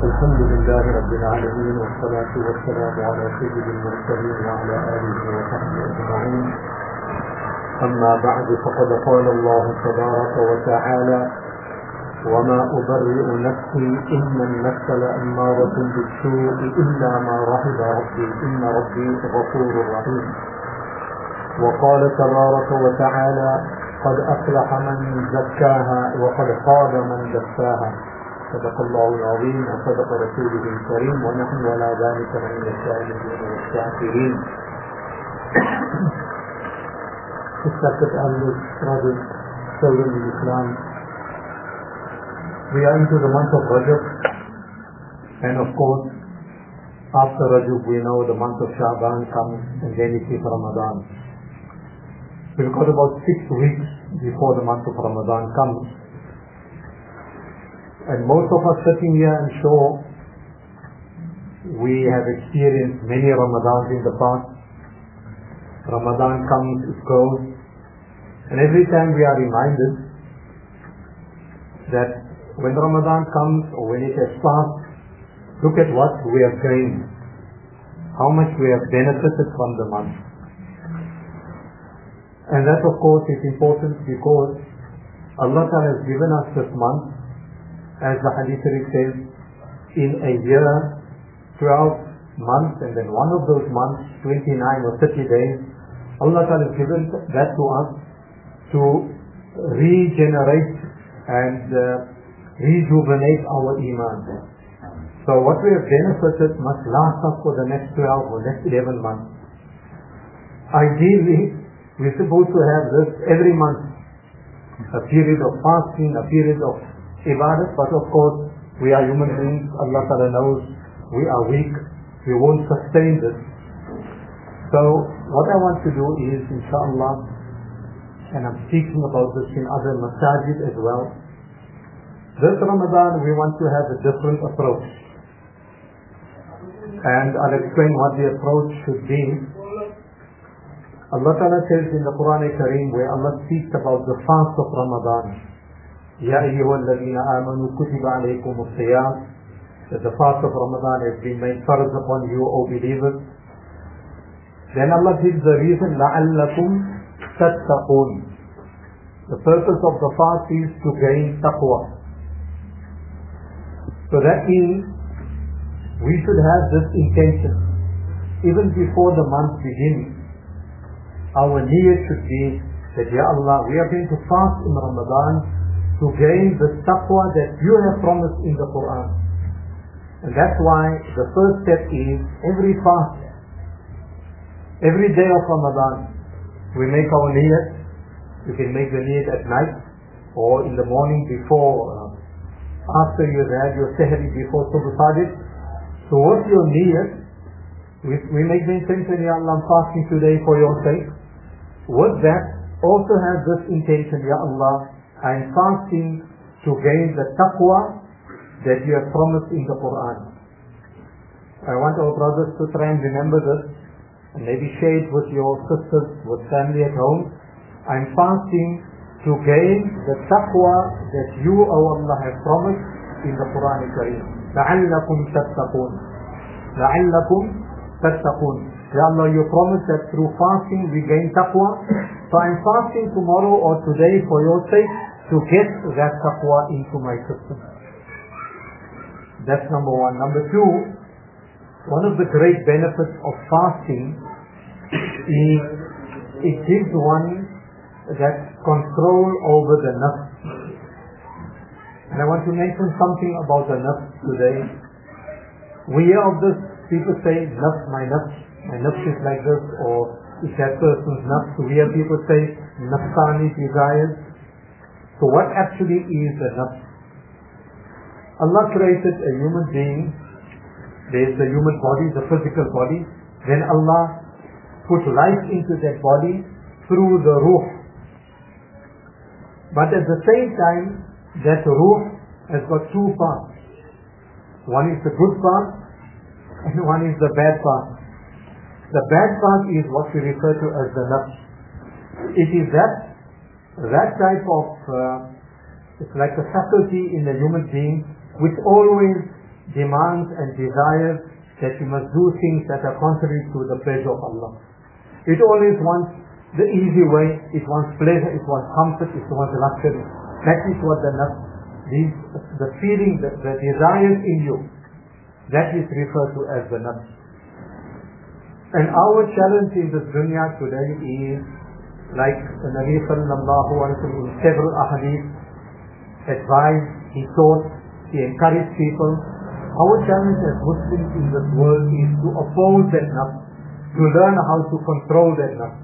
الحمد لله رب العالمين والصلاة والسلام على سيد المرسلين وعلى آله وصحبه أجمعين. أما بعد، فقد قال الله تبارك وتعالى: وما أبرئ نفسي إن النفس لأمارة بالسوء إلا ما رحم ربي إن ربي غفور رحيم. وقال تبارك وتعالى: قد أفلح من زكاها وقد خاب من دساها. صدق الله العظيم وصدق رسوله الكريم ونحن على ذلك من الشاهدين والشاكرين. Respected elders, brothers, children in Islam, we are into the month of Rajab, and of course after Rajab we know the month of Sha'ban comes, and then it is Ramadan. We've got about 6 weeks before the month of Ramadan comes, and most of us sitting here, I'm sure we have experienced many Ramadans in the past. Ramadan comes, it goes, and every time we are reminded that when Ramadan comes or when it has passed, look at what we have gained, how much we have benefited from the month. And that of course is important because Allah Ta'ala has given us this month, as the Hadith says, in a year 12 months, and then one of those months 29 or 30 days, Allah Ta'ala has given that to us to regenerate and rejuvenate our iman. So what we have benefited must last us for the next 12 or next 11 months. Ideally, we're supposed to have this every month, a period of fasting, a period of ibadat, but of course we are human beings. Allah Ta'ala knows we are weak, we won't sustain this. So what I want to do is, inshallah, and I'm speaking about this in other masajid as well, this Ramadan we want to have a different approach, and I'll explain what the approach should be. Allah Ta'ala says in the Quran Kareem, where Allah speaks about the fast of Ramadan, Ya ayyuhalladhina amanu kutiba alaykum as-siyam, that the fast of Ramadan has been made farz upon you, O believers. Then Allah gives the reason, la'allakum tattaqun. The purpose of the fast is to gain taqwa. So that means we should have this intention. Even before the month begins, our niyyah should be that, Ya Allah, we are going to fast in Ramadan to gain the taqwa that you have promised in the Quran. And that's why the first step is every fast, every day of Ramadan, we make our niyyat. You can make the niyyat at night or in the morning before, after you have had your sahri, before Subh Sadiq. So what's your niyyat? We make the intention, Ya Allah, I'm fasting today for your sake. With that, also have this intention, Ya Allah, I am fasting to gain the taqwa that you have promised in the Quran. I want our brothers to try and remember this, and maybe share it with your sisters, with family at home. I am fasting to gain the taqwa that you, O Allah, have promised in the Quran Kareem. لَعَلَّكُمْ تَتَّقُونَ لَعَلَّكُمْ تَتَّقُونَ. Ya Allah, you promised that through fasting we gain taqwa. So I am fasting tomorrow or today for your sake to get that taqwa into my system. That's number one. Number two, one of the great benefits of fasting is it gives one that control over the nafs. And I want to mention something about the nafs today. We hear of this, people say, nafs, my nafs is like this, or it's that person's nafs. We hear people say, nafsani desires. So what actually is the nafs? Allah created a human being. There's the human body, the physical body. Then Allah put life into that body through the ruh. But at the same time, that ruh has got 2 parts. One is the good part, and one is the bad part. The bad part is what we refer to as the nafs. It is that type of, it's like a faculty in a human being which always demands and desires that you must do things that are contrary to the pleasure of Allah. It always wants the easy way, it wants pleasure, it wants comfort, it wants luxury. That is what the feeling, the desires in you, that is referred to as the nafs. And our challenge in this dunya today is, like the Nabi sallallahu alayhi wa sallam in several ahadith advised, he taught, he encouraged people. Our challenge as Muslims in this world is to oppose that nafs, to learn how to control that nafs.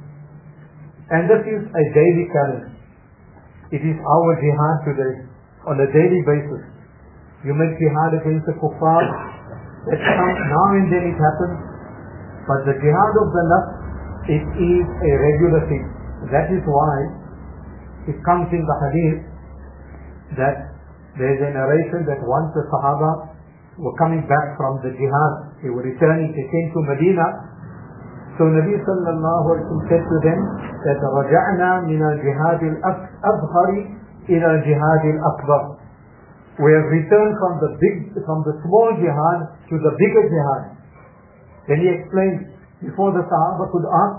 And this is a daily challenge. It is our jihad today, on a daily basis. You make jihad against the kuffar, that now and then it happens, but the jihad of the nafs, it is a regular thing. That is why it comes in the hadith that there is a narration that once the Sahaba were coming back from the jihad, they were returning, they came to Medina. So Nabi sallallahu alayhi wa sallam said to them that رَجَعْنَا مِنَ الْجِهَادِ الْأَصْغَرِ إِلَى الْجِهَادِ الْأَكْبَرِ. We have returned from the small jihad to the bigger jihad. Then he explained, before the Sahaba could ask,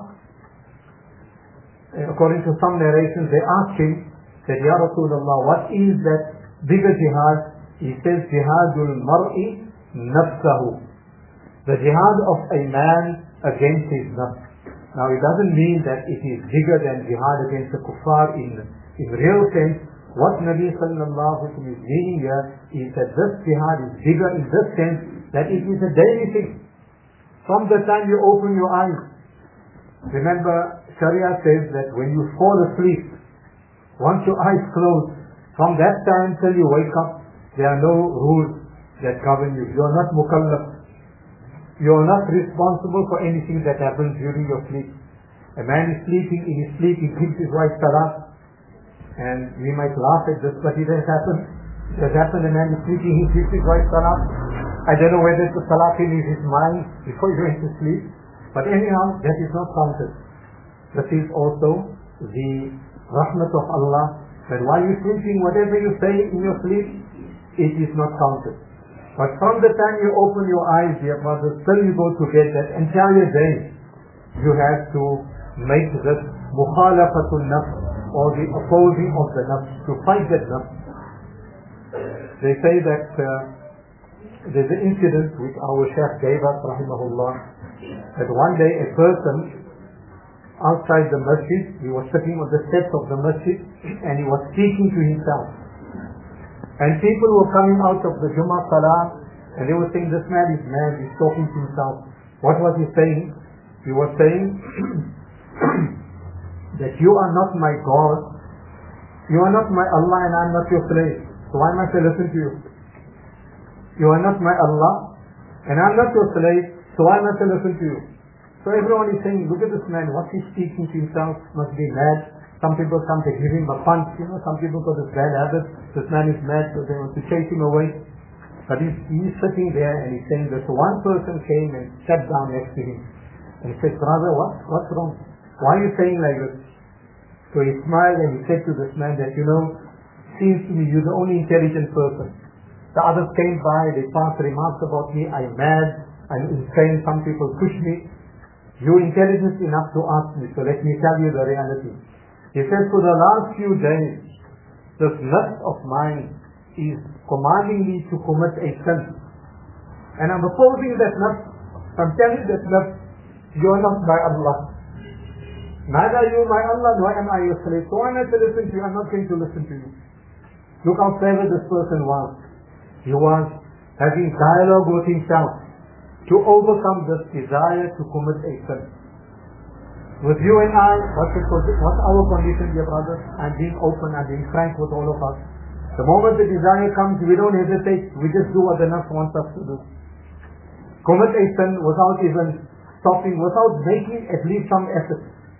according to some narrations, they asked him, said, Ya Rasulullah, what is that bigger jihad? He says, Jihadul mar'i nafsahu. The jihad of a man against his nafs. Now it doesn't mean that it is bigger than jihad against the kuffar in real sense. What Nabi sallallahu alayhi wa sallam is meaning here is that this jihad is bigger in this sense that it is a daily thing. From the time you open your eyes. Remember, Sharia says that when you fall asleep, once your eyes close, from that time till you wake up, there are no rules that govern you. You are not mukallaf. You are not responsible for anything that happens during your sleep. A man is sleeping, in his sleep he gives his wife talaq. And we might laugh at this, but it has happened. It has happened, a man is sleeping, he gives his wife talaq. I don't know whether the talaq in his mind before he went to sleep. But anyhow, that is not counted. That is also the rahmat of Allah, that while you're sleeping, whatever you say in your sleep, it is not counted. But from the time you open your eyes, dear brothers, till you go to bed, that entire day, you have to make this mukhalafatul nafs, or the opposing of the nafs, to fight that nafs. They say that there's an incident which our Shaykh gave us, rahimahullah, that one day a person outside the masjid, he was sitting on the steps of the masjid, and he was speaking to himself. And people were coming out of the Jummah Salah, and they were saying, this man is mad, he's talking to himself. What was he saying? He was saying that you are not my God, you are not my Allah, and I am not your slave. So why must I listen to you? You are not my Allah, and I am not your slave, so why must I listen to you? So everyone is saying, look at this man, what he's speaking to himself, must be mad. Some people come to give him a punch, some people got this bad habit, this man is mad, so they want to chase him away. But he's sitting there and he's saying that one person came and sat down next to him. And he said, brother, what's wrong? Why are you saying like this? So he smiled and he said to this man that, seems to me you're the only intelligent person. The others came by, they passed remarks about me, I'm mad, I'm insane, some people push me. You're intelligent enough to ask me, so let me tell you the reality. He said, for the last few days, this lust of mine is commanding me to commit a sin. And I'm opposing that lust. I'm telling that lust, you are not my Allah. Neither are you my Allah, nor am I your slave. So why not to listen to you? I'm not going to listen to you. Look how clever this person was. He was having dialogue with himself to overcome this desire to commit a sin. With you and I, what's our condition, dear brothers? I'm being open, I'm being frank with all of us. The moment the desire comes, we don't hesitate, we just do what the nafs wants us to do. Commit a sin without even stopping, without making at least some effort.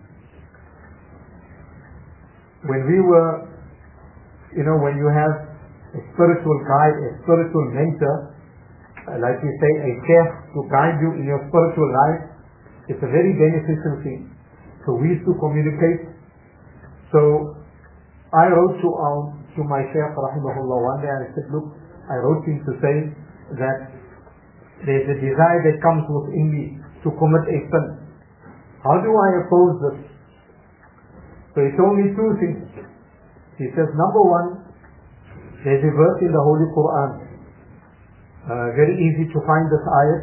When we were, when you have a spiritual guide, a spiritual mentor, like we say, a chef to guide you in your spiritual life, it's a very beneficial thing. So we used to communicate. So I wrote to my Shaykh rahimahullah one day, and I said, look, I wrote him to say that there's a desire that comes within me to commit a sin. How do I oppose this? So he told me two things. He says, number one, there's a verse in the Holy Quran. Very easy to find this ayat.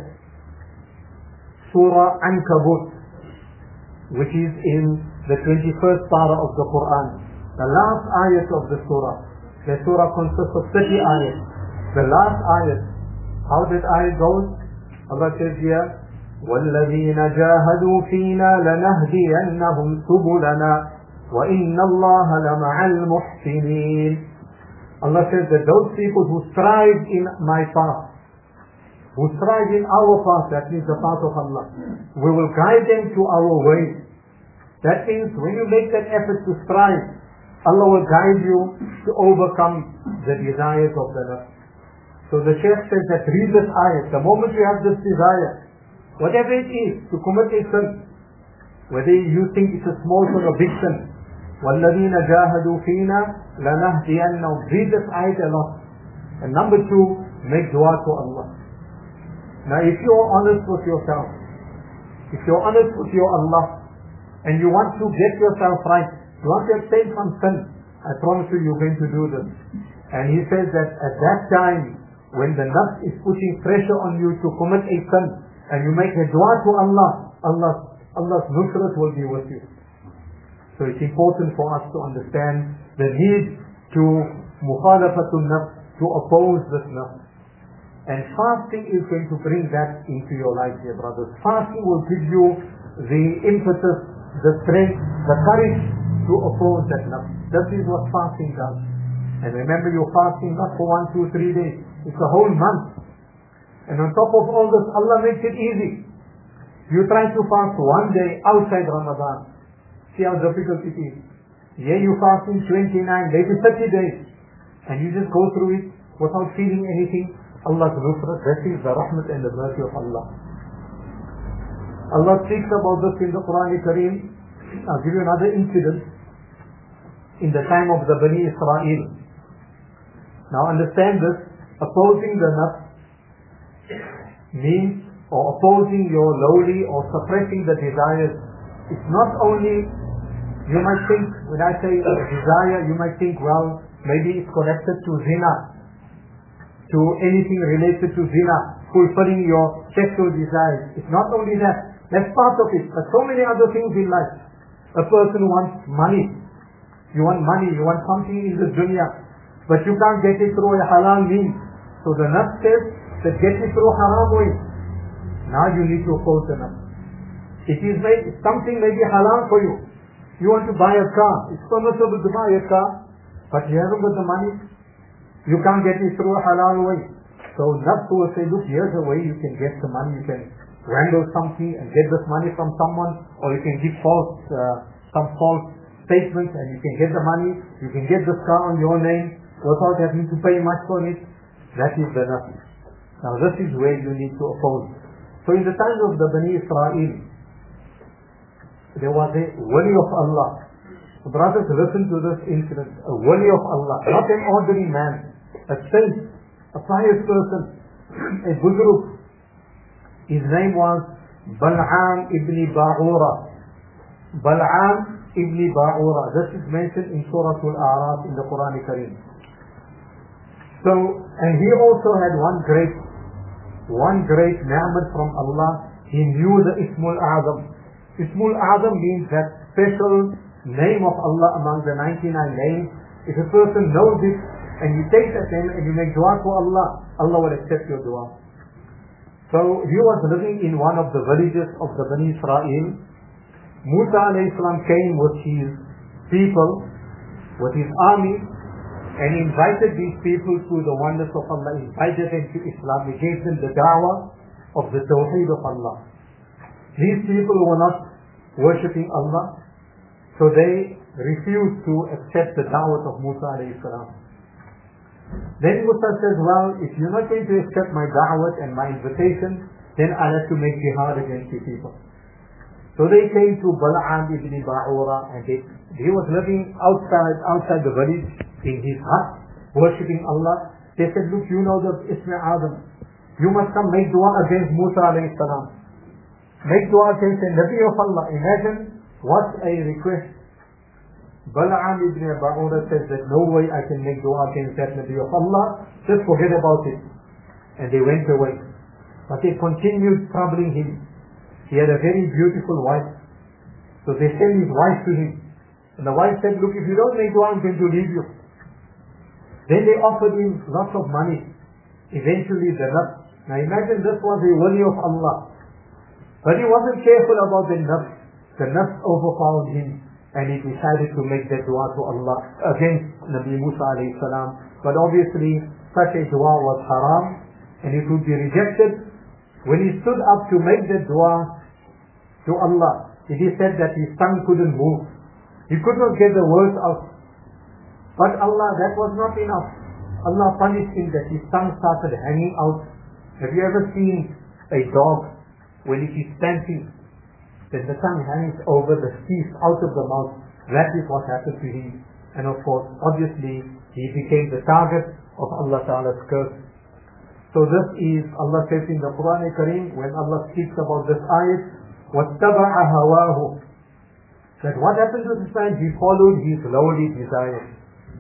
Surah Ankabut, which is in the 21st para of the Quran. The last ayat of the surah. The surah consists of 30 ayats. The last ayat, how that ayat goes? Allah says here, وَالَّذِينَ جَاهَدُوا فِينَا لَنَهْدِيَنَّهُمْ سُبُلَنَا وَإِنَّ اللَّهَ لَمَعَ الْمُحْسِنِينَ. Allah says that those people who strive in my path, who strive in our path, that means the path of Allah, we will guide them to our way. That means when you make that effort to strive, Allah will guide you to overcome the desires of the nafs. So the Shaykh says that read this ayat. The moment you have this desire, whatever it is, to commit a sin, whether you think it's a small or a big sin, وَالَّذِينَ جَاهَدُوا فِينَا لَنَهْدِيَنَّهُمْ. Read this ayat a lot. And number two, make dua to Allah. Now if you're honest with yourself, if you're honest with your Allah, and you want to get yourself right, you want to abstain from sin, I promise you, you're going to do this. And he says that at that time, when the nafs is putting pressure on you to commit a sin, and you make a dua to Allah, Allah's nusrat will be with you. So it's important for us to understand the need to mukhalafatul nafs, to oppose this nafs. And fasting is going to bring that into your life, dear brothers. Fasting will give you the impetus, the strength, the courage to oppose that nafs. That is what fasting does. And remember, you're fasting not for 1, 2, 3 days. It's a whole month. And on top of all this, Allah makes it easy. You try to fast one day outside Ramadan. See how difficult it is. Here you fasting 29, maybe 30 days. And you just go through it without feeling anything. Allah's nusrat, that is the rahmat and the mercy of Allah. Allah speaks about this in the Quran Kareem. I'll give you another incident in the time of the Bani Israel. Now understand this, opposing the nafs means, or opposing your lowly or suppressing the desires. It's not only, you might think, when I say desire, you might think, well, maybe it's connected to zina, to anything related to zina, fulfilling your sexual desires. It's not only that, that's part of it, but so many other things in life. A person wants money. You want money, you want something in this dunya, but you can't get it through a halal means. So the nafs says that get it through haram way. Now you need to oppose the nafs. Something may be halal for you. You want to buy a car. It's permissible to buy a car, but you haven't got the money. You can't get it through a halal way. So nafs will say, look, here's a way you can get the money. You can wrangle something and get this money from someone, or you can give some false statements and you can get the money. You can get this car on your name without having to pay much for it. That is the nafs. Now this is where you need to oppose. So in the time of the Bani Israel, there was a wali of Allah. Brothers, listen to this incident. A wali of Allah, not an ordinary man, a saint, a pious person, a buzruk. His name was Bal'am ibn Ba'ura. Bal'am ibn Ba'ura. This is mentioned in Surah Al-A'raf in the Quran Kareem. So, and he also had one great ni'mat from Allah. He knew the Ismul A'zam. Ismul A'zam means that special name of Allah among the 99 names. If a person knows it and you take that name and you make dua to Allah, Allah will accept your dua. So he was living in one of the villages of the Bani Israel. Musa alayhi salam came with his people, with his army, and invited these people to the oneness of Allah, invited them to Islam. He gave them the da'wah of the tawheed of Allah. These people were not worshipping Allah, so they refused to accept the da'wah of Musa alayhi salam. Then Musa says, well, if you're not going to accept my da'wah and my invitation, then I'll have to make jihad against you people. So they came to Bal'am ibn Ba'ura, and he was living outside the village in his hut, worshipping Allah. They said, look, you know the Ismul A'zam. You must come make dua against Musa alayhi salam. Make dua against the Nabi of Allah. Imagine what a request. Bal'am ibn Ba'ura says that no way I can make dua against that Nabi of Allah. Just forget about it. And they went away. But they continued troubling him. He had a very beautiful wife. So they sent his wife to him. And the wife said, look, if you don't make dua, I'm going to leave you. Then they offered him lots of money. Eventually the nafs. Now imagine this was a wali of Allah. But he wasn't careful about the nafs. The nafs overpowered him. And he decided to make that dua to Allah against Nabi Musa alayhi salam. But obviously such a dua was haram. And it would be rejected. When he stood up to make that dua to Allah, it is said that his tongue couldn't move. He could not get the words out. But Allah, that was not enough. Allah punished him that his tongue started hanging out. Have you ever seen a dog when it is stamping, then the tongue hangs over the teeth out of the mouth? That is what happened to him. And of course, obviously, he became the target of Allah Ta'ala's curse. So this is, Allah says in the Quran Kareem, when Allah speaks about this ayat, وَاتَّبَعَ هَوَاهُ, that what happened to this man? He followed his lowly desires.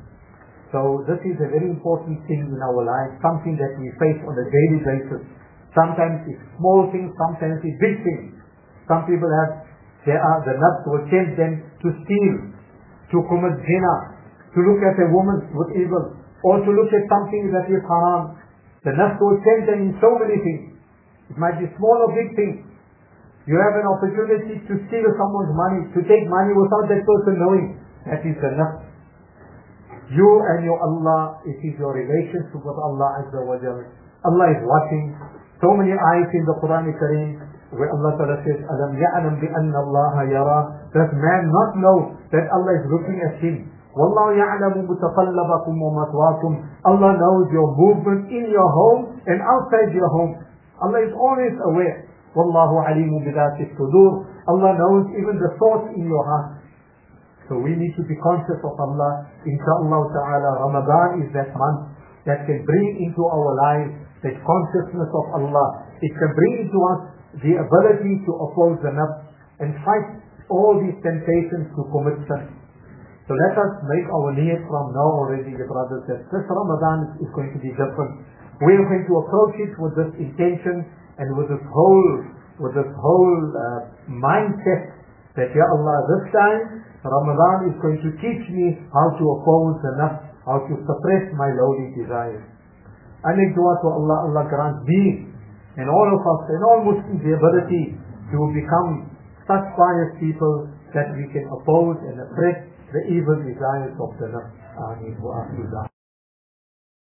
So this is a very important thing in our life, something that we face on a daily basis. Sometimes it's small things, sometimes it's big things. Some people the nafs will tempt them to steal, to commit zina, to look at a woman with evil, or to look at something that is haram. The nafs will tempt them in so many things. It might be small or big things. You have an opportunity to steal someone's money, to take money without that person knowing. That is the nafs. You and your Allah, it is your relationship with Allah Azza wa Jalla. Allah is watching. So many ayats in the Quran Kareem where Allah Ta'ala says, أَلَمْ يَعْلَمْ بِأَنَّ اللَّهَ يَرَى. Does man not know that Allah is looking at him? وَاللَّهُ يَعْلَمُ مُتَقَلَّبَكُمْ وَمَثْوَاكُمْ. Allah knows your movement in your home and outside your home. Allah is always aware. وَاللَّهُ عَلِيمٌ بِذَاتِ الصُّدُورِ. Allah knows even the thoughts in your heart. So we need to be conscious of Allah. Insha'Allah ta'ala, Ramadan is that month that can bring into our lives that consciousness of Allah. It can bring into us the ability to oppose the nafs and fight all these temptations to commit sin. So let us make our niyat from now already, the brothers, that this Ramadan is going to be different. We are going to approach it with this intention and with this whole mindset that, Ya Allah, this time Ramadan is going to teach me how to oppose the nafs, how to suppress my lowly desires. I make dua to Allah, Allah grant me and all of us and all Muslims the ability to become such pious people that we can oppose and suppress the evil desires of the nafs. Ameen wa akhiru.